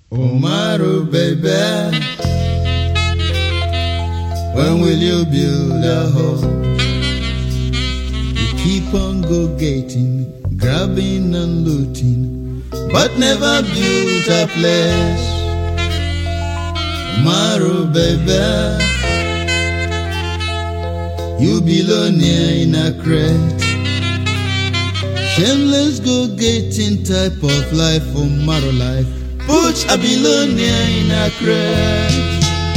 Umaru, baby, when will you build a home? You keep on go-getting, grabbing and looting, but never built a place. Umaru, baby, you belong here in a crate. Shameless go-getting type of life, Umaru life. Put a billionaire in a crate.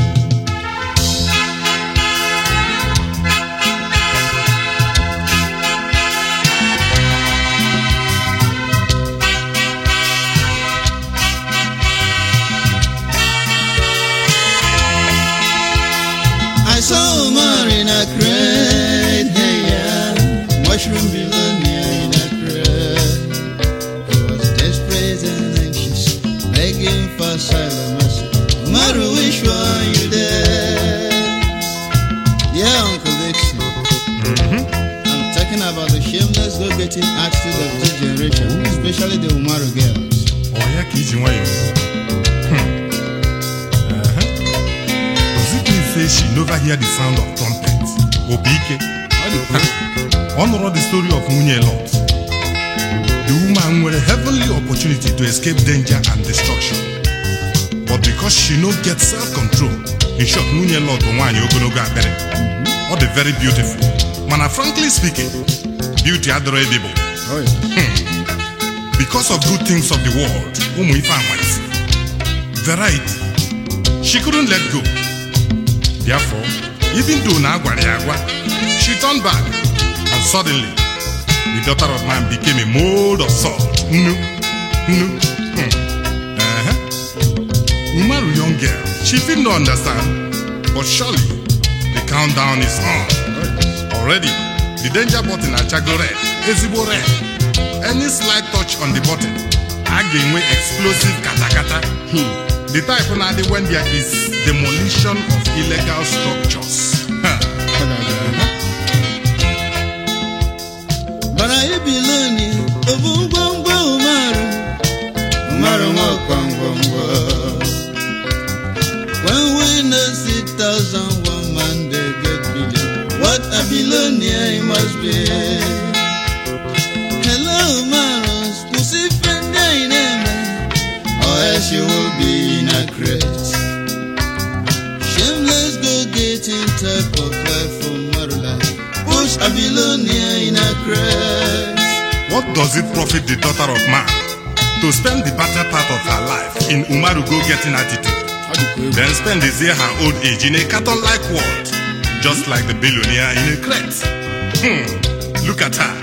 I saw Umar in a crate, hey yeah, mushroom billionaire in a crate. He was desperate and anxious, begging for asylum. Umaru, which one you there? Yeah, Uncle Dixon. I'm talking about the shameless go-getting attitude of this generation, especially the Umaru girls. Oh yeah, kids, you she never hear the sound of trumpets. Obike. One wrote the story of Munye Lot. The woman had a heavenly opportunity to escape danger and destruction. But because she no get self-control, in short, Munye Lot or the very beautiful. Man, frankly speaking, beauty adorable. Oh, yeah. Because of good things of the world, variety, she couldn't let go. Therefore, even though Nagwa, she turned back, and suddenly, the daughter of man became a mold of salt. Umaru, young girl, she didn't understand, but surely the countdown is on. Already, the danger button at Chago red, Ezibo red. Any slight touch on the button, again with explosive kata. The type when there is demolition of illegal structures. But I believe Umaru when winners 1,001 man they get billion. What a billionaire he must be. Hello, Umaru, pussy friend in or else you will be in a crate. Shameless go-getting type of life from Umaru life. Push a billionaire in a crate. What does it profit the daughter of man to spend the better part of her life in Umaru go-getting attitude, then spend her old age in a carton-like world, just like the billionaire in a crate? Look at her.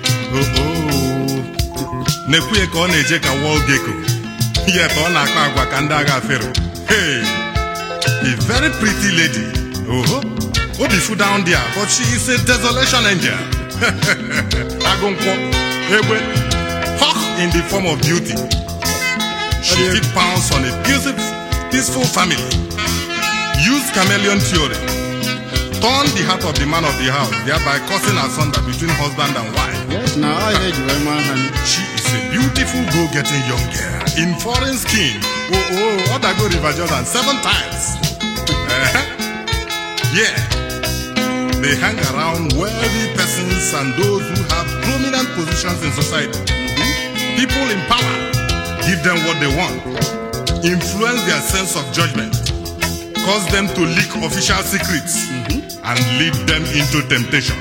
Nekuye ko neje ka wall gecko. Yet on a kandaga fero. Hey, a very pretty lady. Obifu down there, but she is a desolation angel. Agonko, Ewe, hawk in the form of beauty. She did pounce on a peaceful family. Use chameleon theory. Turn the heart of the man of the house, thereby causing asunder between husband and wife. Yes, now I heard you, man. She is a beautiful go-getting young girl in foreign skin. What I go River Jordan 7 times. Yeah. They hang around wealthy persons and those who have prominent positions in society. People in power give them what they want, influence their sense of judgment, cause them to leak official secrets, and lead them into temptation.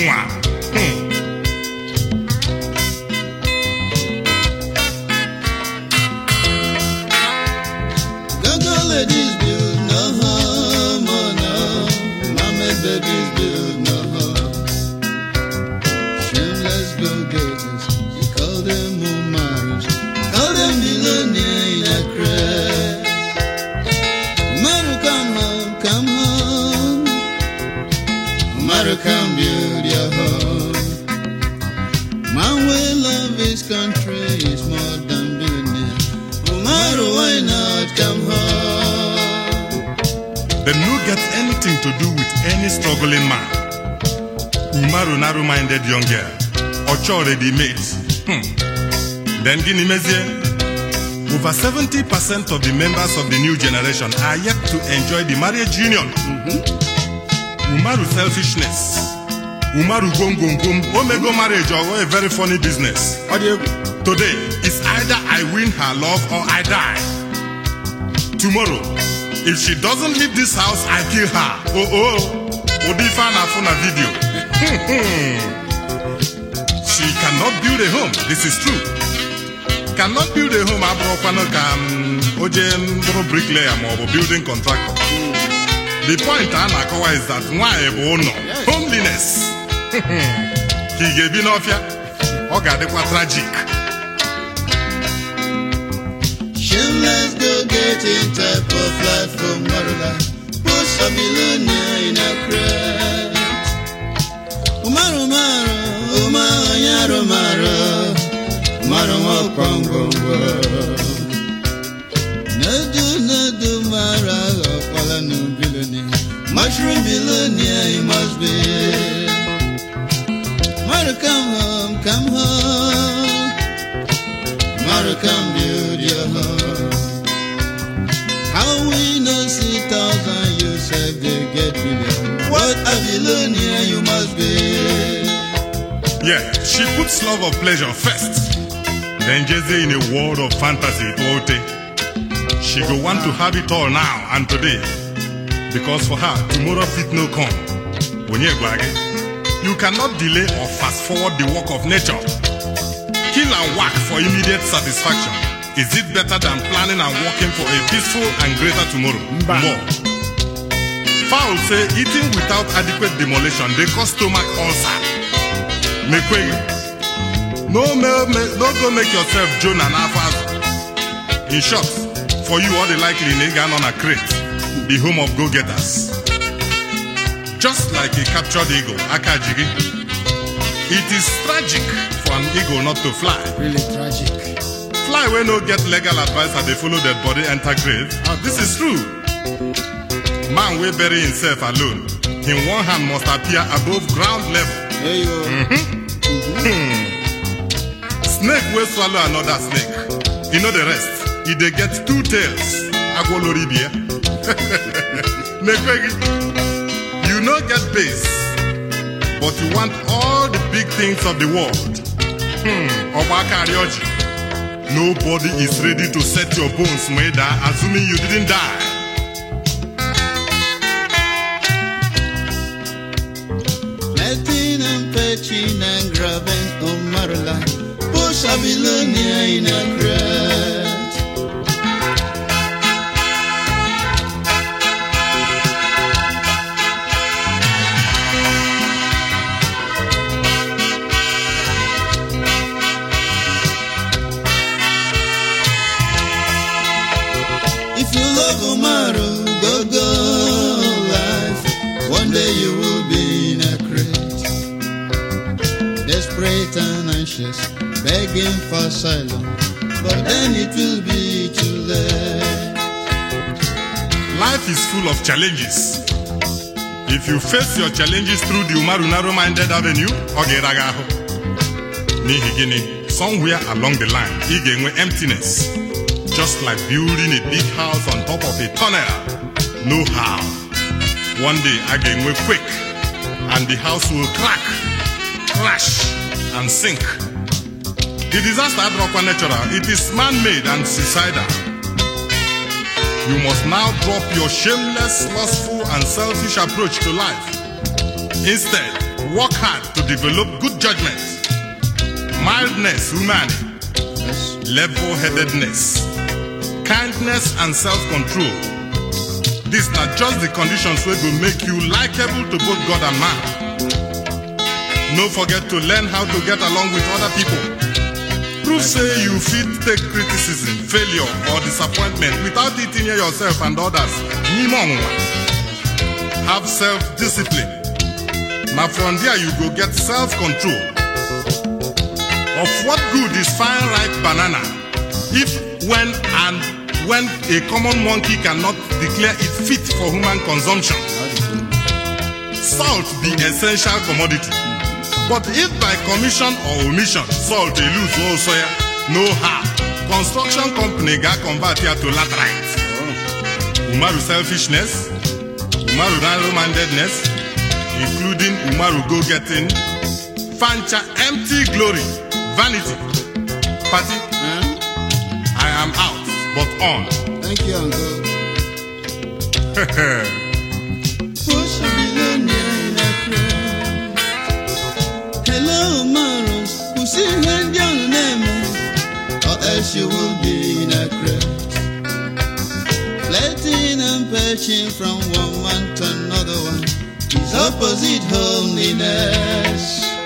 Gaga ladies build no home, oh no. Mama babies build no home. Shameless go-getters, you call them Umarus, call them billionaire in a crate. Umaru, come home, come home. Umaru, come build your home. Man will love his country is more than billionaire. Umaru, why not come home? They no get anything to do with any struggling man. Umaru narrow-minded young girl, Ocho already made. Then Guinea Mezie, over 70% of the members of the new generation are yet to enjoy the marriage union. Umaru selfishness. Umaru gom. Omego marriage or a very funny business. Today, it's either I win her love or I die. Tomorrow, if she doesn't leave this house, I kill her. Odifa na phone video. She cannot build a home. This is true. Cannot build a home. Bricklayer or building contractor. The point is that homeliness. He gave enough tragic. Shameless go-getting type of life from Marula. Post a millionaire in a crowd. Umaru, Nadu, Mara, Palanu billionaire. Mushroom billionaire, he must be. Mara, come home. Mara, come build your home. How we know 6,000 you said they get billion. What a billionaire you must be. Yeah, she puts love of pleasure first. Then Jesse in a world of fantasy, she go want to have it all now and today. Because for her, tomorrow fit no come. You cannot delay or fast forward the work of nature. Kill and work for immediate satisfaction. Is it better than planning and working for a peaceful and greater tomorrow? More. Fowl say eating without adequate demolition, they cause stomach ulcer. No go make yourself Jonah and Afaz. In short, for you all the likely Negan on a crate, the home of go-getters. Just like a captured eagle, Akajigi. It is tragic for an eagle not to fly. Really tragic. Fly when no get legal advice and they follow their body enter grave. This is true. Man will bury himself alone. In one hand must appear above ground level. There you go. Snake will swallow another snake. You know the rest. If they get two tails, Agoloribia. You know get base, but you want all the big things of the world. Nobody is ready to set your bones, Maida, assuming you didn't die. Letting and fetching and grabbing Omarla. Push a billionaire in a crowd. If you love Umaru, go life. One day you will be in a crate, desperate and anxious, begging for asylum, but then it will be too late. Life is full of challenges. If you face your challenges through the Umaru narrow-minded avenue, somewhere along the line, emptiness. Just like building a big house on top of a tunnel. No how. One day again will quake, and the house will crack, crash, and sink. The disaster is not natural. It is man-made and suicidal. You must now drop your shameless, lustful, and selfish approach to life. Instead, work hard to develop good judgment, mildness, humanity, level-headedness, kindness and self-control. These are just the conditions where will make you likable to both God and man. No forget to learn how to get along with other people. Prove say you fit take criticism, failure or disappointment without eating yourself and others. Have self-discipline. Now from there you go get self-control. Of what good is fine ripe banana if when a common monkey cannot declare it fit for human consumption? Salt be essential commodity. But if by commission or omission, salt they lose also, no how. construction company ga-convert ya to laterite. Umaru selfishness, Umaru narrow-mindedness, including Umaru go-getting, Fancha empty glory, vanity, party. I am out, but on. Thank you, Uncle. Who's a billionaire in a crowd? Hello, Umaru. Who's in your name? Or else you will be in a crowd. Letting and perching from one man to another one is opposite holiness.